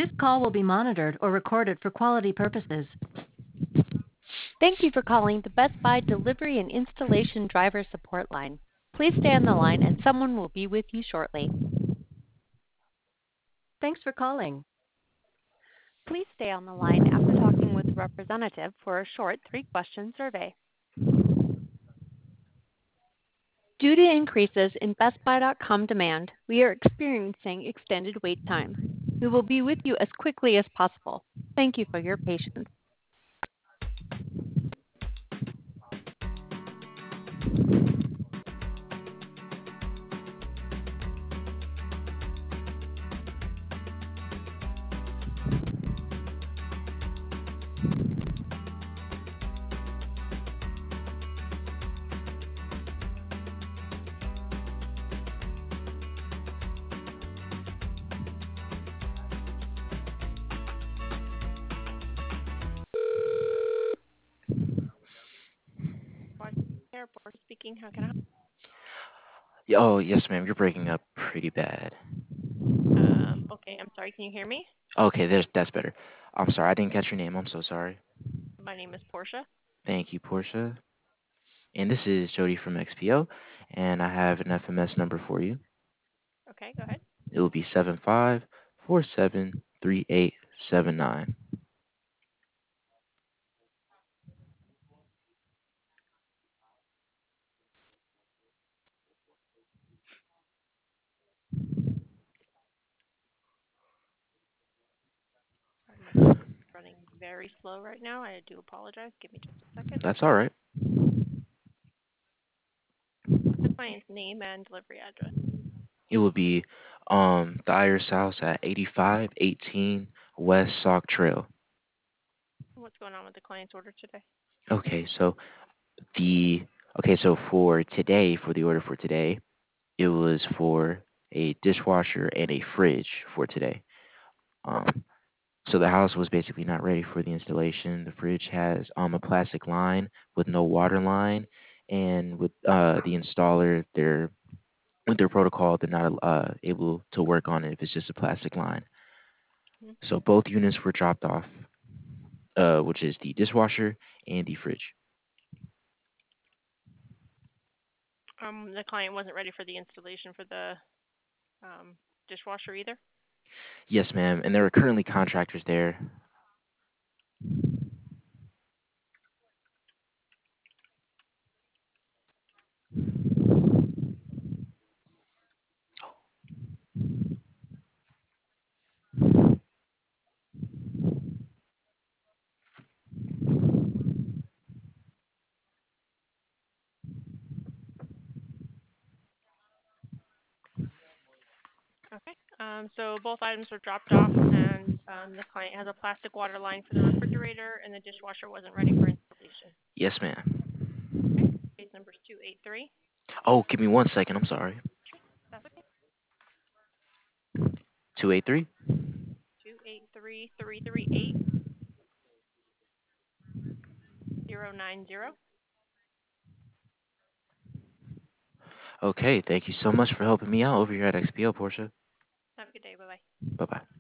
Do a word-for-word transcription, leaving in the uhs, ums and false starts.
This call will be monitored or recorded for quality purposes. Thank you for calling the Best Buy Delivery and Installation Driver Support Line. Please stay on the line and someone will be with you shortly. Thanks for calling. Please stay on the line after talking with a representative for a short three-question survey. Due to increases in Best Buy dot com demand, we are experiencing extended wait times. We will be with you as quickly as possible. Thank you for your patience. Airport speaking. How can I help? Yeah, oh, yes, ma'am. You're breaking up pretty bad. Um, okay, I'm sorry. Can you hear me? Okay, there's that's better. I'm sorry. I didn't catch your name. I'm so sorry. My name is Portia. Thank you, Portia. And this is Jody from X P O, and I have an F M S number for you. Okay, go ahead. It will be seven five four seven three eight seven nine. Sorry, my system is running very slow right now. I do apologize. Give me just a second. That's all right. What's the client's name and delivery address? It will be um the Iris House at eighty-five eighteen West Sauk Trail. What's going on with the client's order today? Okay, so the okay, so for today, for the order for today, it was for a dishwasher and a fridge for today. Um, so the house was basically not ready for the installation. The fridge has um, a plastic line with no water line, and with uh, the installer, they're with their protocol, they're not uh, able to work on it if it's just a plastic line. Hmm. So both units were dropped off, uh, which is the dishwasher and the fridge. Um, the client wasn't ready for the installation for the um, dishwasher either. Yes, ma'am. And there are currently contractors there. Okay. Um, so both items were dropped off, and um, the client has a plastic water line for the refrigerator, and the dishwasher wasn't ready for installation. Yes, ma'am. Okay. Case number is two eight three. Oh, give me one second. I'm sorry. That's okay. two eight three? Two eight three three three eight zero nine zero. Okay, thank you so much for helping me out over here at X P O, Portia. Have a good day. Bye bye. Bye-bye.